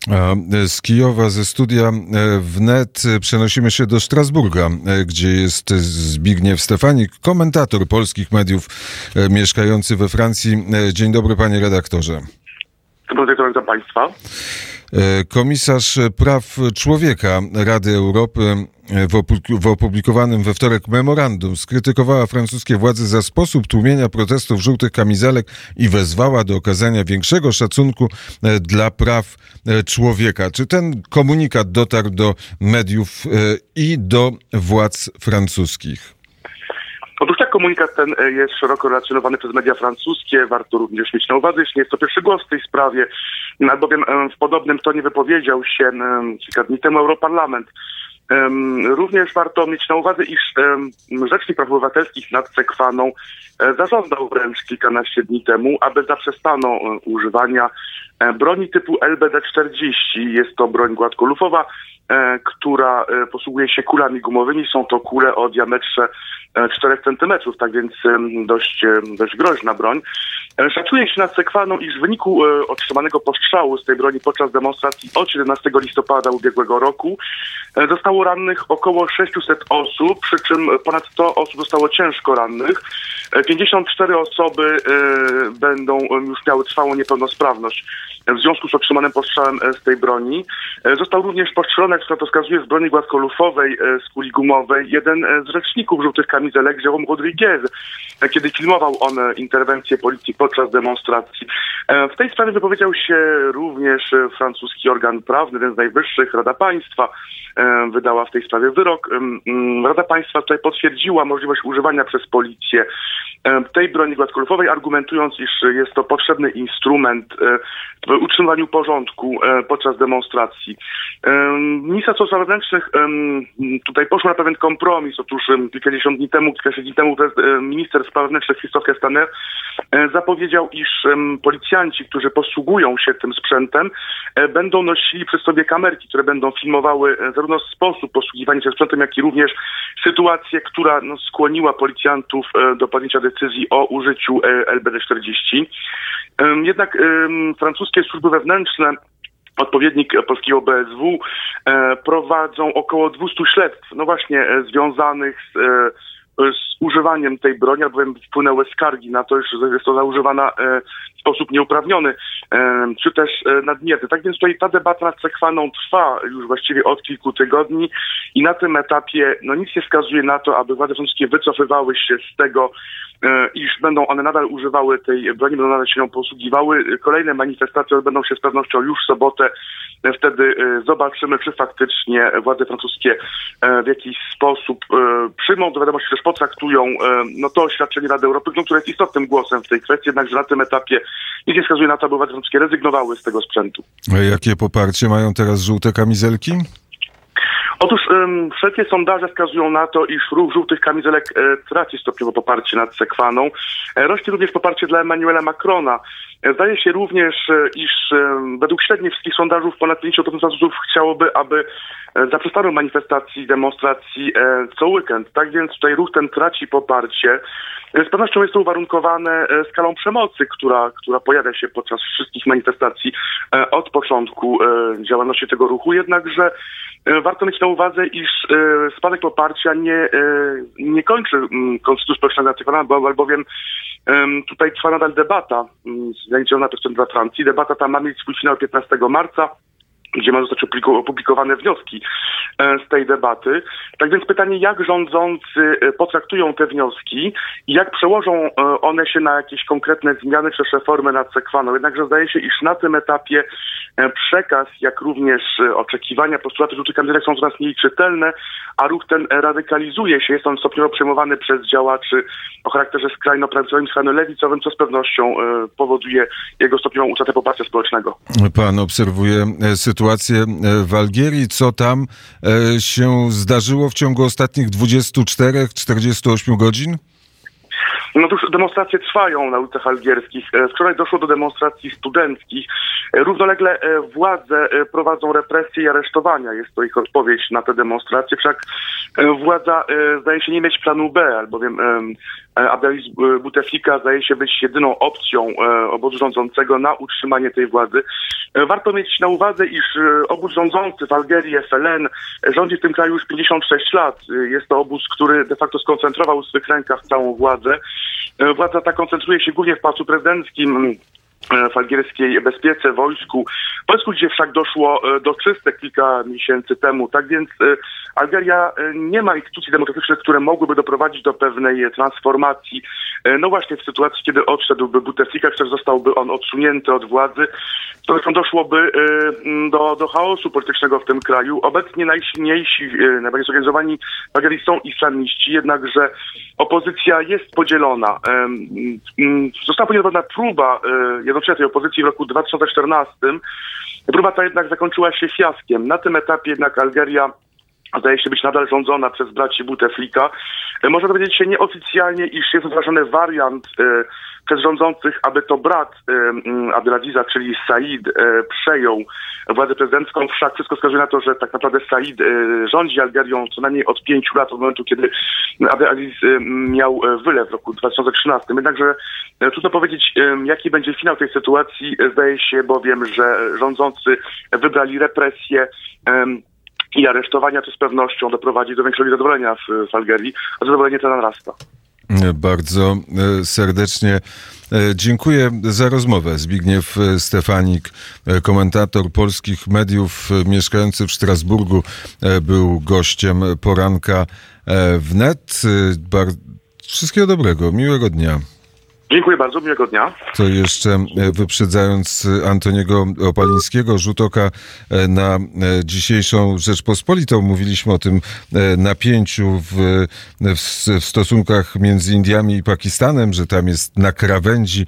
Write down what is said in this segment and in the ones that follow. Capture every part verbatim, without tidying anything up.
A z Kijowa, ze studia wnet przenosimy się do Strasburga, gdzie jest Zbigniew Stefanik, komentator polskich mediów mieszkający we Francji. Dzień dobry, panie redaktorze. Dobry wieczór, witam państwa. Komisarz Praw Człowieka Rady Europy w opublikowanym we wtorek memorandum skrytykowała francuskie władze za sposób tłumienia protestów żółtych kamizelek i wezwała do okazania większego szacunku dla praw człowieka. Czy ten komunikat dotarł do mediów i do władz francuskich? Otóż tak, komunikat ten jest szeroko relacjonowany przez media francuskie. Warto również mieć na uwadze, że nie jest to pierwszy głos w tej sprawie, albowiem w podobnym tonie wypowiedział się kilka dni temu Europarlament. Również warto mieć na uwadze, iż Rzecznik Praw Obywatelskich nad Sekwaną zażądał wręcz kilkanaście dni temu, aby zaprzestano używania broni typu L B D czterdzieści. Jest to broń gładkolufowa, która posługuje się kulami gumowymi. Są to kule o diametrze czterech centymetrów, tak więc dość, dość groźna broń. Szacuje się nad Sekwaną, iż w wyniku otrzymanego postrzału z tej broni podczas demonstracji od siedemnastego listopada ubiegłego roku zostało rannych około sześciuset osób, przy czym ponad sto osób zostało ciężko rannych. pięćdziesiąt cztery osoby będą już miały trwałą niepełnosprawność w związku z otrzymanym postrzałem z tej broni. Został również postrzelony, jak to wskazuje, z broni gładkolufowej, z kuli gumowej, jeden z rzeczników żółtych kamizelek, Jérôme Rodriguez, kiedy filmował on interwencję policji podczas demonstracji. W tej sprawie wypowiedział się również francuski organ prawny, jeden z najwyższych, Rada Państwa. Wydała w tej sprawie wyrok. Rada Państwa tutaj potwierdziła możliwość używania przez policję tej broni gładkolufowej, argumentując, iż jest to potrzebny instrument w utrzymywaniu porządku podczas demonstracji. Ministerstwo Spraw Wewnętrznych tutaj poszło na pewien kompromis. Otóż kilkadziesiąt dni temu, kilkadziesiąt dni temu minister Spraw Wewnętrznych Christophe Castaner zapowiedział, iż policjanci, którzy posługują się tym sprzętem, będą nosili przy sobie kamerki, które będą filmowały zarówno sposób posługiwania się sprzętem, jak i również sytuację, która no, skłoniła policjantów do podjęcia decyzji o użyciu L B D czterdzieści. Jednak francuskie służby wewnętrzne, odpowiednik polskiego B S W, prowadzą około dwieście śledztw, no właśnie związanych z z używaniem tej broni, albowiem wpłynęły skargi na to, że jest ona używana w sposób nieuprawniony, czy też nadmierny. Tak więc tutaj ta debata nad Sekwaną trwa już właściwie od kilku tygodni i na tym etapie no nic nie wskazuje na to, aby władze francuskie wycofywały się z tego, iż będą one nadal używały tej broni, będą nadal się nią posługiwały. Kolejne manifestacje odbędą się z pewnością już w sobotę. Wtedy zobaczymy, czy faktycznie władze francuskie w jakiś sposób przyjmą do wiadomości, też potraktują no to oświadczenie Rady Europy, które jest istotnym głosem w tej kwestii, jednakże na tym etapie nic nie wskazuje na to, aby władze francuskie rezygnowały z tego sprzętu. A jakie poparcie mają teraz żółte kamizelki? Otóż um, wszelkie sondaże wskazują na to, iż ruch żółtych kamizelek e, traci stopniowo poparcie nad Sekwaną. E, rośnie również poparcie dla Emmanuela Macrona. E, zdaje się również, e, iż e, według średnich wszystkich sondażów ponad pięćdziesiąt procent Francuzów chciałoby, aby e, zaprzestano manifestacji, demonstracji e, co weekend. Tak więc tutaj ruch ten traci poparcie. Z pewnością jest to uwarunkowane skalą przemocy, która, która pojawia się podczas wszystkich manifestacji od początku działalności tego ruchu. Jednakże warto mieć na uwadze, iż spadek poparcia nie, nie kończy konstytucji społecznego, albowiem tutaj trwa nadal debata zainicjowana przez prezydenta Francji. Debata ta ma mieć swój finał piętnastego marca. Gdzie mają zostać opublikowane wnioski z tej debaty. Tak więc pytanie, jak rządzący potraktują te wnioski i jak przełożą one się na jakieś konkretne zmiany czy reformy nad Sekwaną. Jednakże zdaje się, iż na tym etapie przekaz, jak również oczekiwania, postulaty żółtych kamizelek są coraz mniej czytelne, a ruch ten radykalizuje się. Jest on stopniowo przejmowany przez działaczy o charakterze skrajno prawicowym, skrajno lewicowym, co z pewnością powoduje jego stopniową utratę poparcia społecznego. Pan obserwuje sytuację w Algierii. Co tam się zdarzyło w ciągu ostatnich dwudziestu czterech do czterdziestu ośmiu godzin? No to już demonstracje trwają na ulicach algierskich. Wczoraj doszło do demonstracji studenckich. Równolegle władze prowadzą represje i aresztowania. Jest to ich odpowiedź na te demonstracje. Wszak władza zdaje się nie mieć planu B, albowiem Abdelaziz Bouteflika zdaje się być jedyną opcją obozu rządzącego na utrzymanie tej władzy. Warto mieć na uwadze, iż obóz rządzący w Algierii, F L N, rządzi w tym kraju już pięćdziesiąt sześć lat. Jest to obóz, który de facto skoncentrował w swych rękach całą władzę. Władza ta koncentruje się głównie w Pałacu Prezydenckim, w algierskiej bezpiece, wojsku. W wojsku, gdzie wszak doszło do czystek kilka miesięcy temu. Tak więc Algeria nie ma instytucji demokratycznych, które mogłyby doprowadzić do pewnej transformacji. No właśnie w sytuacji, kiedy odszedłby Bouteflika, czy też zostałby on odsunięty od władzy, to zresztą doszłoby do, do chaosu politycznego w tym kraju. Obecnie najsilniejsi, najbardziej zorganizowani w Algerii są islamiści, jednakże opozycja jest podzielona. Została podjęta próba jednoczenia tej opozycji w roku dwa tysiące czternastym. Próba ta jednak zakończyła się fiaskiem. Na tym etapie jednak Algeria zdaje się być nadal rządzona przez braci Bouteflika. Można dowiedzieć się nieoficjalnie, iż jest rozważany wariant e, przez rządzących, aby to brat e, Abdelaziza, czyli Said, e, przejął władzę prezydencką. Wszak wszystko wskazuje na to, że tak naprawdę Said e, rządzi Algerią co najmniej od pięciu lat, od momentu, kiedy Abdelaziz e, miał wylew w roku dwa tysiące trzynastym. Jednakże e, trudno powiedzieć, e, jaki będzie finał tej sytuacji. Zdaje się bowiem, że rządzący wybrali represje, e, i aresztowania, to z pewnością doprowadzi do większego zadowolenia w, w Algerii, a zadowolenie to narasta. Bardzo serdecznie dziękuję za rozmowę. Zbigniew Stefanik, komentator polskich mediów, mieszkający w Strasburgu, był gościem poranka wnet. Wszystkiego dobrego, miłego dnia. Dziękuję bardzo, miłego dnia. To jeszcze wyprzedzając Antoniego Opalińskiego, rzut oka na dzisiejszą Rzeczpospolitą. Mówiliśmy o tym napięciu w, w, w stosunkach między Indiami i Pakistanem, że tam jest na krawędzi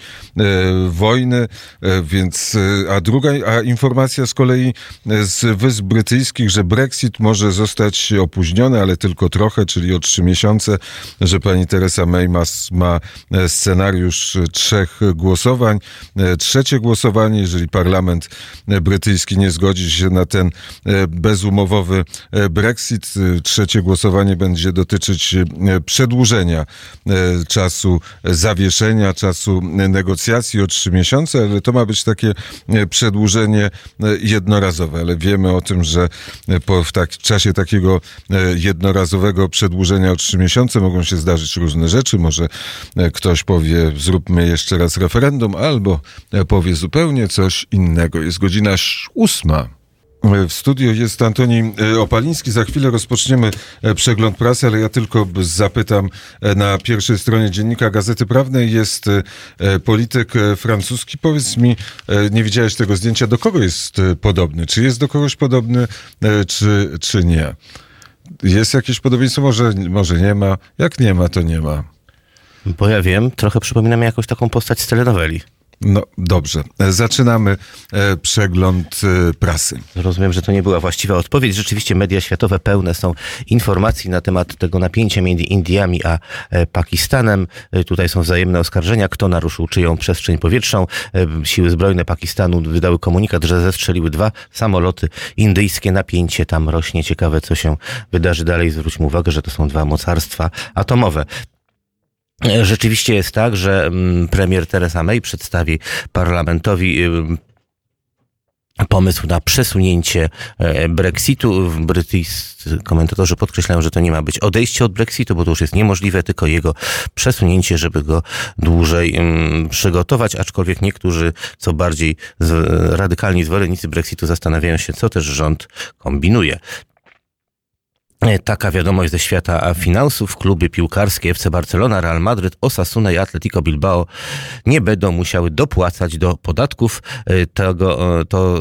wojny, więc a druga a informacja z kolei z Wysp Brytyjskich, że Brexit może zostać opóźniony, ale tylko trochę, czyli o trzy miesiące, że pani Theresa May ma, ma scenariusz trzech głosowań. Trzecie głosowanie, jeżeli parlament brytyjski nie zgodzi się na ten bezumowowy Brexit, trzecie głosowanie będzie dotyczyć przedłużenia czasu zawieszenia, czasu negocjacji o trzy miesiące, ale to ma być takie przedłużenie jednorazowe, ale wiemy o tym, że po, w tak, w czasie takiego jednorazowego przedłużenia o trzy miesiące mogą się zdarzyć różne rzeczy. Może ktoś powie, zróbmy jeszcze raz referendum, albo powie zupełnie coś innego. Jest godzina ósma. W studiu jest Antoni Opaliński. Za chwilę rozpoczniemy przegląd prasy, ale ja tylko zapytam, na pierwszej stronie Dziennika Gazety Prawnej jest polityk francuski. Powiedz mi, nie widziałeś tego zdjęcia, do kogo jest podobny? Czy jest do kogoś podobny, czy, czy nie? Jest jakieś podobieństwo? Może, może nie ma. Jak nie ma, to nie ma. Bo ja wiem, trochę przypomina mi jakąś taką postać z telenoweli. No dobrze, zaczynamy e, przegląd e, prasy. Rozumiem, że to nie była właściwa odpowiedź. Rzeczywiście media światowe pełne są informacji na temat tego napięcia między Indiami a e, Pakistanem. E, tutaj są wzajemne oskarżenia, kto naruszył czyją przestrzeń powietrzną. E, siły zbrojne Pakistanu wydały komunikat, że zestrzeliły dwa samoloty indyjskie. Napięcie tam rośnie. Ciekawe, co się wydarzy dalej. Zwróćmy uwagę, że to są dwa mocarstwa atomowe. Rzeczywiście jest tak, że premier Theresa May przedstawi parlamentowi pomysł na przesunięcie Brexitu. Brytyjscy komentatorzy podkreślają, że to nie ma być odejście od Brexitu, bo to już jest niemożliwe, tylko jego przesunięcie, żeby go dłużej przygotować, aczkolwiek niektórzy, co bardziej radykalni zwolennicy Brexitu, zastanawiają się, co też rząd kombinuje. Taka wiadomość ze świata finansów. Kluby piłkarskie F C Barcelona, Real Madryt, Osasuna i Atletico Bilbao nie będą musiały dopłacać do podatków. Tego, to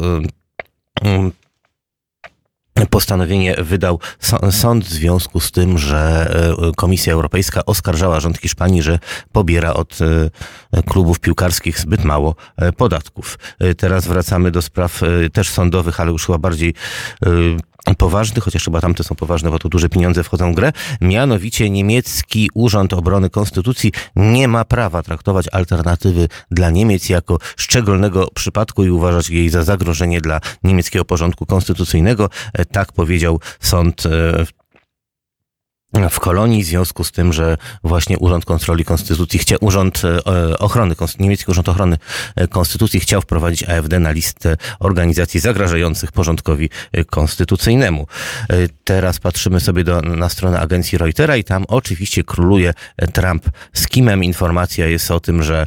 postanowienie wydał sąd w związku z tym, że Komisja Europejska oskarżała rząd Hiszpanii, że pobiera od klubów piłkarskich zbyt mało podatków. Teraz wracamy do spraw też sądowych, ale już chyba bardziej poważny, chociaż chyba tamte są poważne, bo tu duże pieniądze wchodzą w grę. Mianowicie niemiecki Urząd Obrony Konstytucji nie ma prawa traktować alternatywy dla Niemiec jako szczególnego przypadku i uważać jej za zagrożenie dla niemieckiego porządku konstytucyjnego. Tak powiedział sąd w kolonii w związku z tym, że właśnie Urząd Kontroli Konstytucji chciał, Urząd Ochrony, Niemiecki Urząd Ochrony Konstytucji chciał wprowadzić A F D na listę organizacji zagrażających porządkowi konstytucyjnemu. Teraz patrzymy sobie do, na stronę agencji Reutera i tam oczywiście króluje Trump z Kimem. Informacja jest o tym, że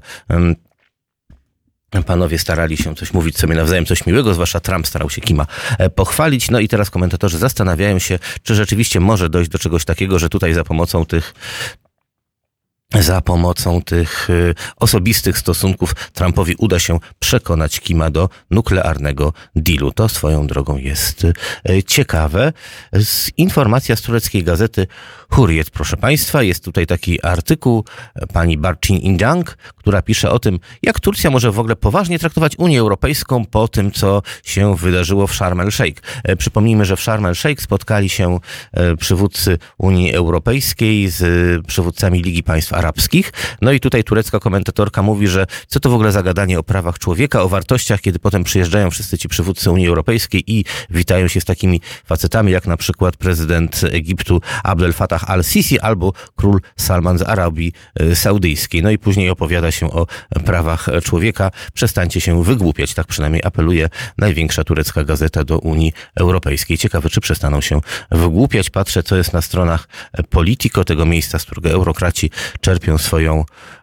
panowie starali się coś mówić sobie nawzajem, coś miłego, zwłaszcza Trump starał się Kima pochwalić. No i teraz komentatorzy zastanawiają się, czy rzeczywiście może dojść do czegoś takiego, że tutaj za pomocą tych Za pomocą tych osobistych stosunków Trumpowi uda się przekonać Kima do nuklearnego dealu. To swoją drogą jest ciekawe. Informacja z tureckiej gazety Hurriyet, proszę Państwa. Jest tutaj taki artykuł pani Barçin Indang, która pisze o tym, jak Turcja może w ogóle poważnie traktować Unię Europejską po tym, co się wydarzyło w Sharm el-Sheikh. Przypomnijmy, że w Sharm el-Sheikh spotkali się przywódcy Unii Europejskiej z przywódcami Ligi Państw Arabskich. No i tutaj turecka komentatorka mówi, że co to w ogóle za gadanie o prawach człowieka, o wartościach, kiedy potem przyjeżdżają wszyscy ci przywódcy Unii Europejskiej i witają się z takimi facetami, jak na przykład prezydent Egiptu Abdel Fattah al-Sisi albo król Salman z Arabii Saudyjskiej. No i później opowiada się o prawach człowieka. Przestańcie się wygłupiać, tak przynajmniej apeluje największa turecka gazeta do Unii Europejskiej. Ciekawe, czy przestaną się wygłupiać. Patrzę, co jest na stronach Politico, tego miejsca, z którego eurokraci czerpią swoją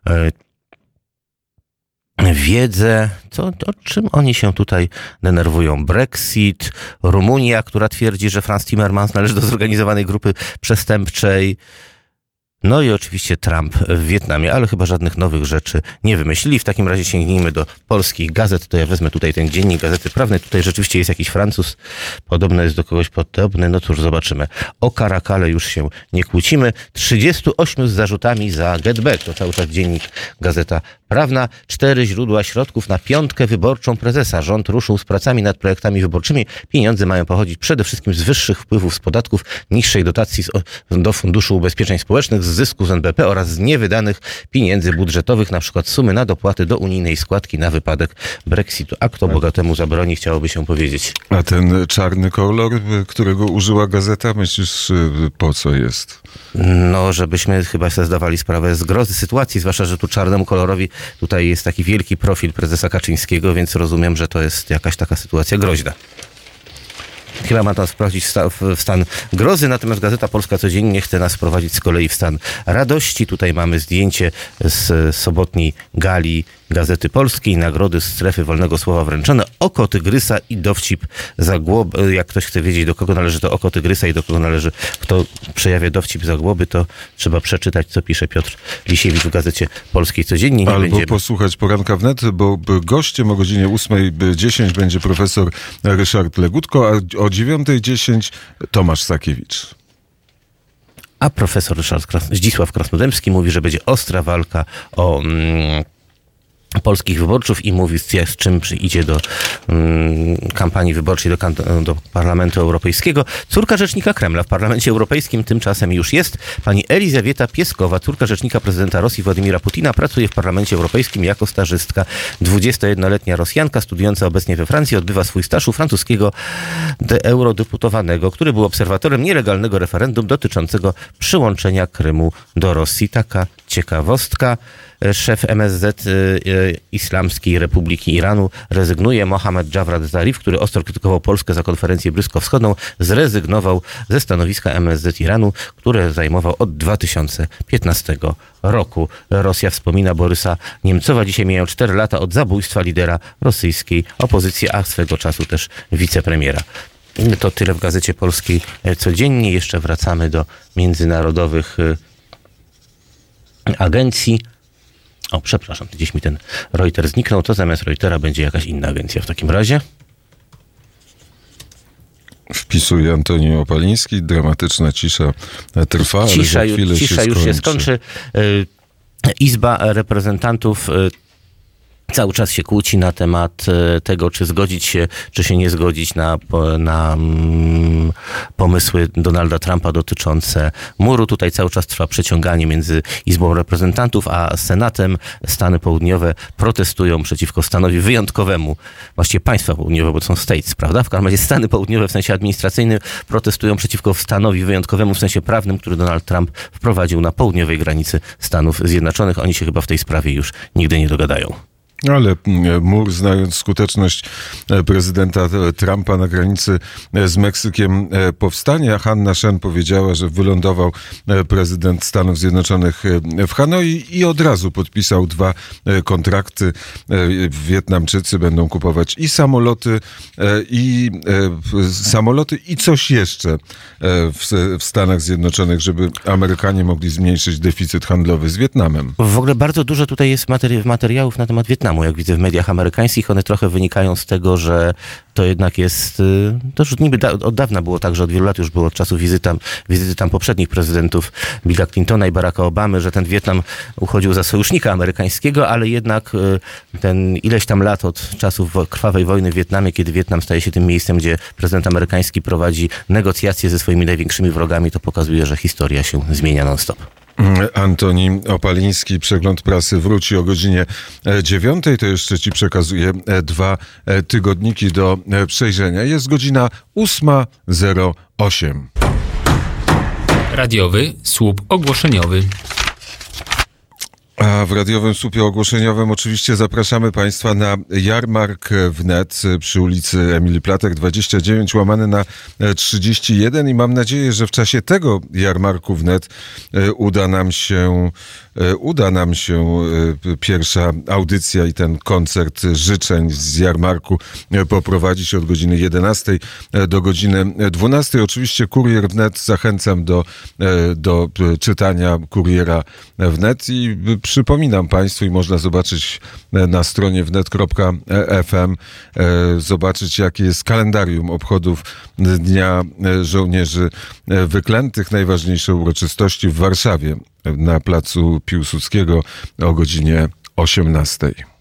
e, wiedzę. Co, o czym oni się tutaj denerwują? Brexit, Rumunia, która twierdzi, że Franz Timmermans należy do zorganizowanej grupy przestępczej. No i oczywiście Trump w Wietnamie, ale chyba żadnych nowych rzeczy nie wymyślili. W takim razie sięgnijmy do polskich gazet. To ja wezmę tutaj ten dziennik Gazety Prawnej. Tutaj rzeczywiście jest jakiś Francuz. Podobno jest do kogoś podobny. No cóż, zobaczymy. O Karakale już się nie kłócimy. trzydziestu ośmiu z zarzutami za Get Back. To cały czas dziennik Gazeta Prawna. Cztery źródła środków na piątkę wyborczą prezesa. Rząd ruszył z pracami nad projektami wyborczymi. Pieniądze mają pochodzić przede wszystkim z wyższych wpływów z podatków, niższej dotacji do Funduszu Ubezpieczeń Społecznych, z zysku z N B P oraz z niewydanych pieniędzy budżetowych, na przykład sumy na dopłaty do unijnej składki na wypadek Brexitu. A kto bogatemu zabroni, chciałoby się powiedzieć. A ten czarny kolor, którego użyła gazeta, myślisz, po co jest? No, żebyśmy chyba sobie zdawali sprawę z grozy sytuacji, zwłaszcza, że tu czarnemu kolorowi tutaj jest taki wielki profil prezesa Kaczyńskiego, więc rozumiem, że to jest jakaś taka sytuacja groźna. Chyba ma nas wprowadzić w stan grozy, natomiast Gazeta Polska codziennie chce nas wprowadzić z kolei w stan radości. Tutaj mamy zdjęcie z sobotniej gali Gazety Polskiej, nagrody z strefy wolnego słowa wręczone, oko tygrysa i dowcip Zagłoby. Jak ktoś chce wiedzieć, do kogo należy to oko tygrysa i do kogo należy, kto przejawia dowcip Zagłoby, to trzeba przeczytać, co pisze Piotr Lisiewicz w Gazecie Polskiej codziennie. Nie Albo będziemy... posłuchać poranka wnet, bo gościem o godzinie ósmej dziesięć będzie profesor Ryszard Legutko, a o dziewiątej dziesięć Tomasz Sakiewicz. A profesor Ryszard Kras- Zdzisław Krasnodębski mówi, że będzie ostra walka o mm, polskich wyborców i mówi, z, z czym idzie do mm, kampanii wyborczej do, do Parlamentu Europejskiego. Córka rzecznika Kremla w Parlamencie Europejskim tymczasem już jest. Pani Elizawieta Pieskowa, córka rzecznika prezydenta Rosji Władimira Putina, pracuje w Parlamencie Europejskim jako stażystka. dwudziestojednoletnia Rosjanka studiująca obecnie we Francji odbywa swój staż u francuskiego eurodeputowanego, który był obserwatorem nielegalnego referendum dotyczącego przyłączenia Krymu do Rosji. Taka ciekawostka. Szef M S Z Islamskiej Republiki Iranu rezygnuje. Mohamed Javad Zarif, który ostro krytykował Polskę za konferencję bliskowschodnią, zrezygnował ze stanowiska M S Z Iranu, które zajmował od dwa tysiące piętnastego roku. Rosja wspomina Borysa Niemcowa. Dzisiaj mijają cztery lata od zabójstwa lidera rosyjskiej opozycji, a swego czasu też wicepremiera. To tyle w Gazecie Polskiej codziennie. Jeszcze wracamy do międzynarodowych agencji. O, przepraszam, gdzieś mi ten Reuters zniknął, to zamiast Reutera będzie jakaś inna agencja w takim razie. Wpisuje Antoni Opaliński, dramatyczna cisza trwa, cisza, ale za chwilę cisza się już skończy. się skończy. Izba Reprezentantów cały czas się kłóci na temat tego, czy zgodzić się, czy się nie zgodzić na, na mm, pomysły Donalda Trumpa dotyczące muru. Tutaj cały czas trwa przeciąganie między Izbą Reprezentantów a Senatem. Stany południowe protestują przeciwko stanowi wyjątkowemu, właściwie państwa południowe, bo to są states, prawda? W każdym razie Stany południowe w sensie administracyjnym protestują przeciwko stanowi wyjątkowemu w sensie prawnym, który Donald Trump wprowadził na południowej granicy Stanów Zjednoczonych. Oni się chyba w tej sprawie już nigdy nie dogadają. Ale mur, znając skuteczność prezydenta Trumpa na granicy z Meksykiem, powstanie. A Hanna Shen powiedziała, że wylądował prezydent Stanów Zjednoczonych w Hanoi i od razu podpisał dwa kontrakty. Wietnamczycy będą kupować i samoloty, i samoloty, i coś jeszcze w, w Stanach Zjednoczonych, żeby Amerykanie mogli zmniejszyć deficyt handlowy z Wietnamem. W ogóle bardzo dużo tutaj jest materi- materiałów na temat Wietnamu. Jak widzę w mediach amerykańskich, one trochę wynikają z tego, że to jednak jest, to już niby da, od dawna było tak, że od wielu lat już było, od czasu wizyty tam, wizyty tam poprzednich prezydentów Billa Clintona i Baracka Obamy, że ten Wietnam uchodził za sojusznika amerykańskiego, ale jednak ten ileś tam lat od czasów krwawej wojny w Wietnamie, kiedy Wietnam staje się tym miejscem, gdzie prezydent amerykański prowadzi negocjacje ze swoimi największymi wrogami, to pokazuje, że historia się zmienia non-stop. Antoni Opaliński, Przegląd Prasy wróci o godzinie dziewiątej. To jeszcze ci przekazuję dwa tygodniki do przejrzenia. Jest godzina ósma zero osiem. Radiowy słup ogłoszeniowy. A w radiowym słupie ogłoszeniowym oczywiście zapraszamy Państwa na jarmark wnet przy ulicy Emilii Platek dwadzieścia dziewięć łamany na trzydzieści jeden i mam nadzieję, że w czasie tego jarmarku wnet uda nam się uda nam się pierwsza audycja i ten koncert życzeń z jarmarku poprowadzić od godziny jedenastej do godziny dwunastej. Oczywiście Kurier wnet, zachęcam do, do czytania Kuriera wnet i przypominam Państwu, i można zobaczyć na stronie wnet kropka f m, zobaczyć, jakie jest kalendarium obchodów Dnia Żołnierzy Wyklętych. Najważniejsze uroczystości w Warszawie na placu Piłsudskiego o godzinie osiemnastej.